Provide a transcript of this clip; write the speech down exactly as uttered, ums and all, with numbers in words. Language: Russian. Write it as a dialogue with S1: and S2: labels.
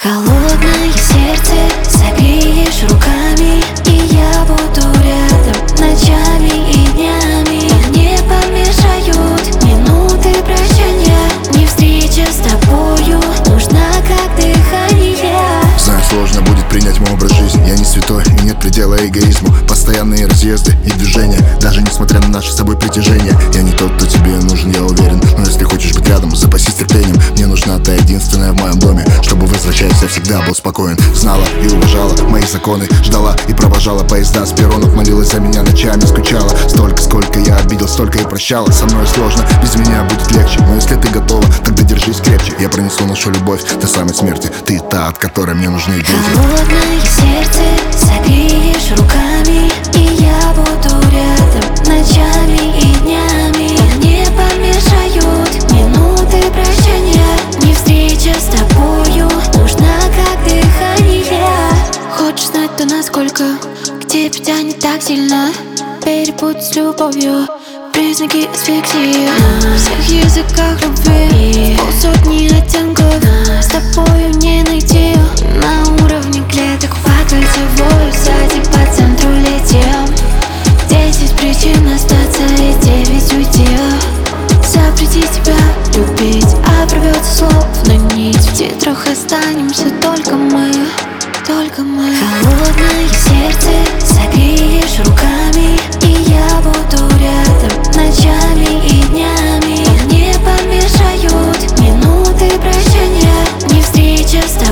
S1: Холодное сердце согреешь руками, и я буду рядом ночами и днями. Не помешают минуты прощания, не встреча с тобою нужна как дыхание.
S2: Знаю, сложно будет принять мой образ жизни. Я не святой и нет предела эгоизму. Постоянные разъезды и движения, даже несмотря на наше с собой притяжение. Я не тот, кто тебе нужен, я уверен. Но если хочешь быть рядом, запасись терпением. Мне нужна та единственная в моем доме, чтобы, возвращаясь, я всегда был спокоен. Знала и уважала мои законы, ждала и провожала поезда с перронов. Молилась за меня ночами, скучала. Столько, сколько я обидел, столько и прощала. Со мной сложно, без меня будет легче. Но если ты готова, тогда держись крепче. Я пронесу нашу любовь до самой смерти. Ты та, от которой мне нужны дети.
S1: Холодное сердце согреешь руками, и я буду рядом ночами и днями. Не помешают минуты прощания, не встреча с тобою нужна как дыхание. Хочешь знать, то насколько к тебе тянет так сильно? Перепутай с любовью признаки асфиксии. На всех языках любви полсотни оттенков. С тобою не найти на уровне клеток. По кольцевой сзади по центру летел. Десять причин остаться и девять уйти. Запрети тебя любить, обрывется словно нить. В титрах останемся только мы, только мы. Холодное сердце согреешь руками, и я буду рядом ночами и днями. Не помешают минуты прощания, не встреча с тобой